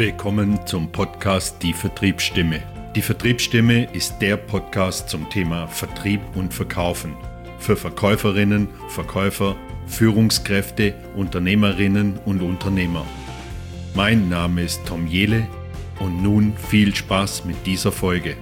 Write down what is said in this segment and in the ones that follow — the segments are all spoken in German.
Willkommen zum Podcast Die Vertriebsstimme. Die Vertriebsstimme ist der Podcast zum Thema Vertrieb und Verkaufen. Für Verkäuferinnen, Verkäufer, Führungskräfte, Unternehmerinnen und Unternehmer. Mein Name ist Tom Jehle und nun viel Spaß mit dieser Folge.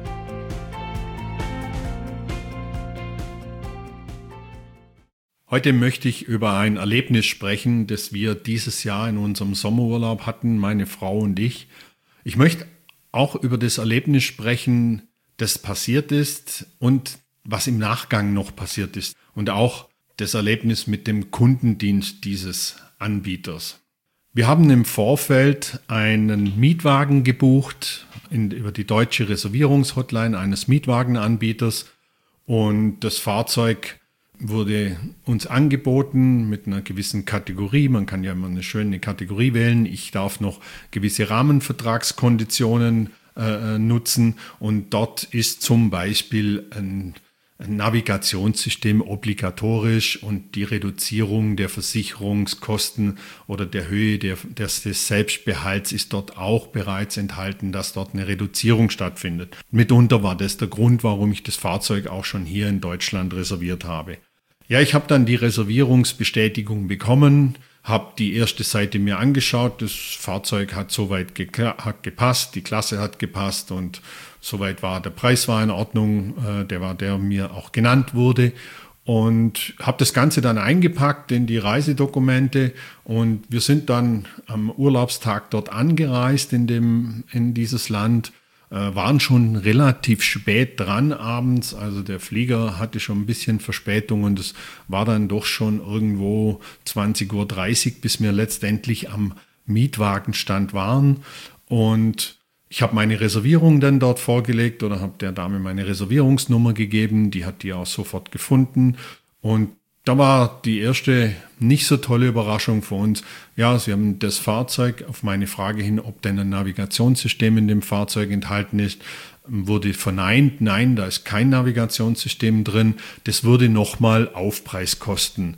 Heute möchte ich über ein Erlebnis sprechen, das wir dieses Jahr in unserem Sommerurlaub hatten, meine Frau und ich. Ich möchte auch über das Erlebnis sprechen, das passiert ist und was im Nachgang noch passiert ist. Und auch das Erlebnis mit dem Kundendienst dieses Anbieters. Wir haben im Vorfeld einen Mietwagen gebucht über die deutsche Reservierungshotline eines Mietwagenanbieters und das Fahrzeug wurde uns angeboten mit einer gewissen Kategorie. Man kann ja immer eine schöne Kategorie wählen. Ich darf noch gewisse Rahmenvertragskonditionen nutzen und dort ist zum Beispiel ein Navigationssystem obligatorisch und die Reduzierung der Versicherungskosten oder der Höhe des Selbstbehalts ist dort auch bereits enthalten, dass dort eine Reduzierung stattfindet. Mitunter war das der Grund, warum ich das Fahrzeug auch schon hier in Deutschland reserviert habe. Ja, ich habe dann die Reservierungsbestätigung bekommen, habe die erste Seite mir angeschaut, das Fahrzeug hat soweit gepasst, die Klasse hat gepasst und soweit der Preis war in Ordnung, der mir auch genannt wurde und habe das Ganze dann eingepackt in die Reisedokumente und wir sind dann am Urlaubstag dort angereist in dieses Land. Waren schon relativ spät dran abends, also der Flieger hatte schon ein bisschen Verspätung und es war dann doch schon irgendwo 20:30 Uhr, bis wir letztendlich am Mietwagenstand waren und ich habe meine Reservierung dann dort vorgelegt oder habe der Dame meine Reservierungsnummer gegeben, die hat die auch sofort gefunden und da war die erste nicht so tolle Überraschung für uns. Ja, sie haben das Fahrzeug auf meine Frage hin, ob denn ein Navigationssystem in dem Fahrzeug enthalten ist, wurde verneint. Nein, da ist kein Navigationssystem drin. Das würde nochmal Aufpreis kosten.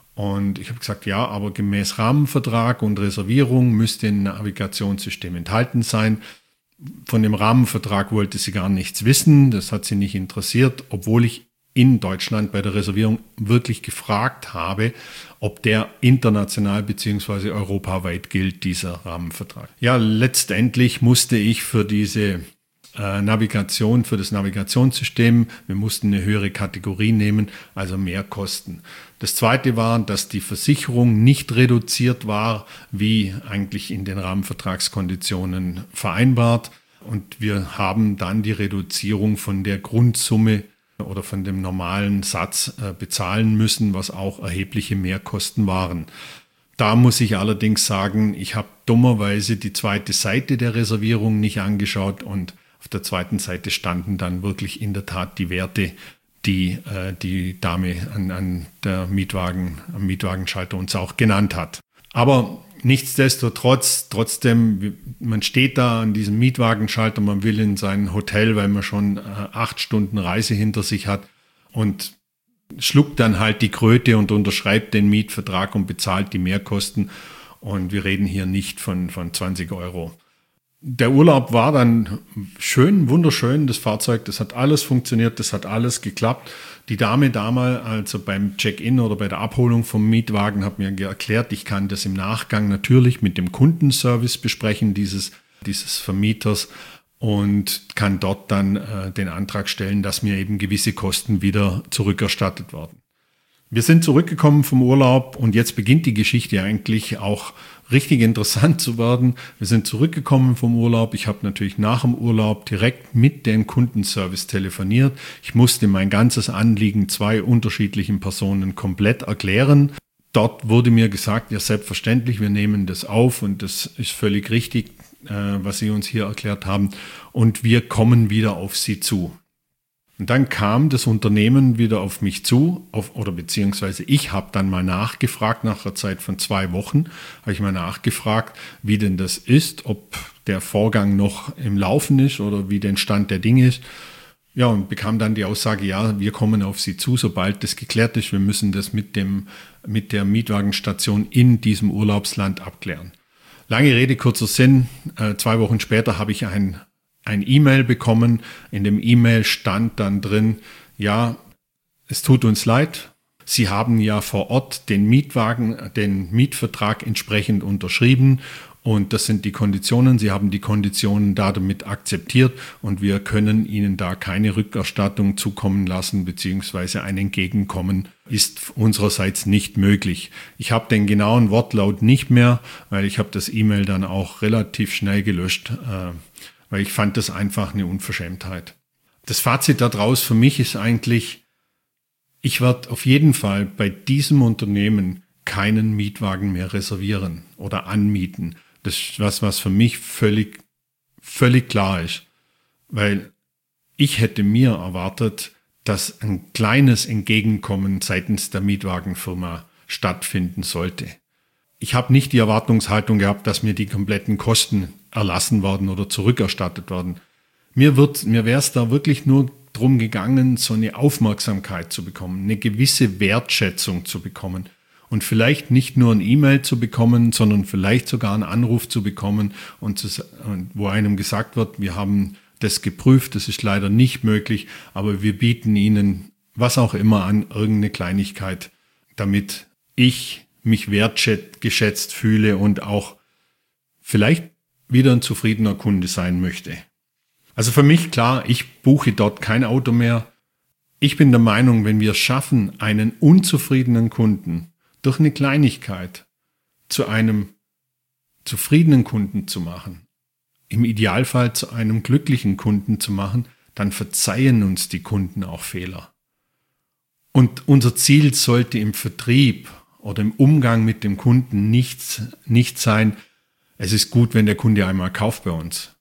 Und ich habe gesagt, ja, aber gemäß Rahmenvertrag und Reservierung müsste ein Navigationssystem enthalten sein. Von dem Rahmenvertrag wollte sie gar nichts wissen. Das hat sie nicht interessiert, obwohl ich in Deutschland bei der Reservierung wirklich gefragt habe, ob der international bzw. europaweit gilt, dieser Rahmenvertrag. Ja, letztendlich musste ich für diese Navigation, für das Navigationssystem, wir mussten eine höhere Kategorie nehmen, also mehr kosten. Das zweite war, dass die Versicherung nicht reduziert war, wie eigentlich in den Rahmenvertragskonditionen vereinbart. Und wir haben dann die Reduzierung von der Grundsumme oder von dem normalen Satz bezahlen müssen, was auch erhebliche Mehrkosten waren. Da muss ich allerdings sagen, ich habe dummerweise die zweite Seite der Reservierung nicht angeschaut und auf der zweiten Seite standen dann wirklich in der Tat die Werte, die die Dame am Mietwagenschalter uns auch genannt hat. Aber nichtsdestotrotz, man steht da an diesem Mietwagenschalter, man will in sein Hotel, weil man schon 8 Stunden Reise hinter sich hat und schluckt dann halt die Kröte und unterschreibt den Mietvertrag und bezahlt die Mehrkosten. Und wir reden hier nicht von 20 Euro. Der Urlaub war dann schön, wunderschön, das Fahrzeug, das hat alles funktioniert, das hat alles geklappt. Die Dame damals, also beim Check-in oder bei der Abholung vom Mietwagen, hat mir erklärt, ich kann das im Nachgang natürlich mit dem Kundenservice besprechen, dieses Vermieters und kann dort dann den Antrag stellen, dass mir eben gewisse Kosten wieder zurückerstattet werden. Wir sind zurückgekommen vom Urlaub und jetzt beginnt die Geschichte eigentlich auch richtig interessant zu werden. Wir sind zurückgekommen vom Urlaub. Ich habe natürlich nach dem Urlaub direkt mit dem Kundenservice telefoniert. Ich musste mein ganzes Anliegen 2 unterschiedlichen Personen komplett erklären. Dort wurde mir gesagt, ja selbstverständlich, wir nehmen das auf und das ist völlig richtig, was Sie uns hier erklärt haben und wir kommen wieder auf Sie zu. Und dann kam das Unternehmen wieder auf mich zu, beziehungsweise ich habe dann mal nachgefragt, nach einer Zeit von 2 Wochen, habe ich mal nachgefragt, wie denn das ist, ob der Vorgang noch im Laufen ist oder wie der Stand der Dinge ist. Ja, und bekam dann die Aussage, ja, wir kommen auf Sie zu, sobald das geklärt ist. Wir müssen das mit der Mietwagenstation in diesem Urlaubsland abklären. Lange Rede, kurzer Sinn. 2 Wochen später habe ich ein E-Mail bekommen. In dem E-Mail stand dann drin, ja, es tut uns leid. Sie haben ja vor Ort den Mietvertrag entsprechend unterschrieben und das sind die Konditionen. Sie haben die Konditionen damit akzeptiert und wir können Ihnen da keine Rückerstattung zukommen lassen, beziehungsweise ein Entgegenkommen ist unsererseits nicht möglich. Ich habe den genauen Wortlaut nicht mehr, weil ich habe das E-Mail dann auch relativ schnell gelöscht, weil ich fand das einfach eine Unverschämtheit. Das Fazit daraus für mich ist eigentlich, ich werde auf jeden Fall bei diesem Unternehmen keinen Mietwagen mehr reservieren oder anmieten. Das ist was für mich völlig klar ist. Weil ich hätte mir erwartet, dass ein kleines Entgegenkommen seitens der Mietwagenfirma stattfinden sollte. Ich habe nicht die Erwartungshaltung gehabt, dass mir die kompletten Kosten erlassen werden oder zurückerstattet werden. Mir wäre es da wirklich nur drum gegangen, so eine Aufmerksamkeit zu bekommen, eine gewisse Wertschätzung zu bekommen und vielleicht nicht nur ein E-Mail zu bekommen, sondern vielleicht sogar einen Anruf zu bekommen und wo einem gesagt wird, wir haben das geprüft, das ist leider nicht möglich, aber wir bieten Ihnen was auch immer an, irgendeine Kleinigkeit, damit ich mich wertgeschätzt fühle und auch vielleicht wieder ein zufriedener Kunde sein möchte. Also für mich klar, ich buche dort kein Auto mehr. Ich bin der Meinung, wenn wir es schaffen, einen unzufriedenen Kunden durch eine Kleinigkeit zu einem zufriedenen Kunden zu machen, im Idealfall zu einem glücklichen Kunden zu machen, dann verzeihen uns die Kunden auch Fehler. Und unser Ziel sollte im Vertrieb oder im Umgang mit dem Kunden nicht sein, es ist gut, wenn der Kunde einmal kauft bei uns.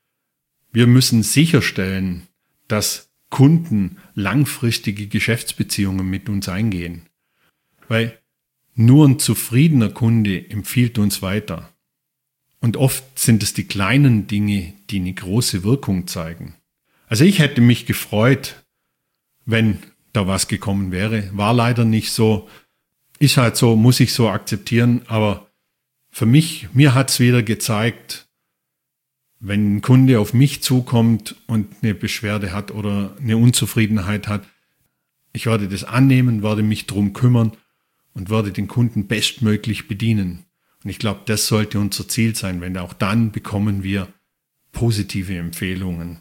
Wir müssen sicherstellen, dass Kunden langfristige Geschäftsbeziehungen mit uns eingehen. Weil nur ein zufriedener Kunde empfiehlt uns weiter. Und oft sind es die kleinen Dinge, die eine große Wirkung zeigen. Also ich hätte mich gefreut, wenn da was gekommen wäre. War leider nicht so. Ist halt so, muss ich so akzeptieren. Aber für mir hat es wieder gezeigt, wenn ein Kunde auf mich zukommt und eine Beschwerde hat oder eine Unzufriedenheit hat, ich werde das annehmen, werde mich drum kümmern und werde den Kunden bestmöglich bedienen. Und ich glaube, das sollte unser Ziel sein, denn auch dann bekommen wir positive Empfehlungen.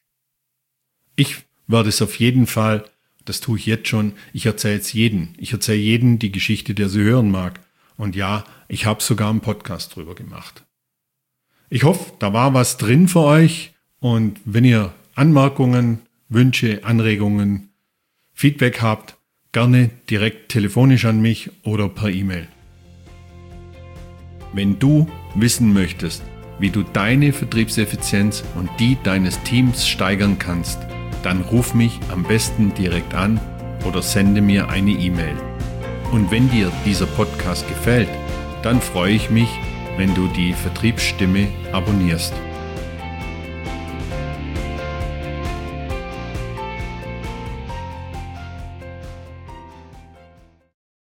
Ich werde es auf jeden Fall, das tue ich jetzt schon, ich erzähle es jedem. Ich erzähle jedem die Geschichte, der sie hören mag. Und ja, ich habe sogar einen Podcast drüber gemacht. Ich hoffe, da war was drin für euch und wenn ihr Anmerkungen, Wünsche, Anregungen, Feedback habt, gerne direkt telefonisch an mich oder per E-Mail. Wenn du wissen möchtest, wie du deine Vertriebseffizienz und die deines Teams steigern kannst, dann ruf mich am besten direkt an oder sende mir eine E-Mail. Und wenn dir dieser Podcast gefällt, dann freue ich mich, wenn du die Vertriebsstimme abonnierst.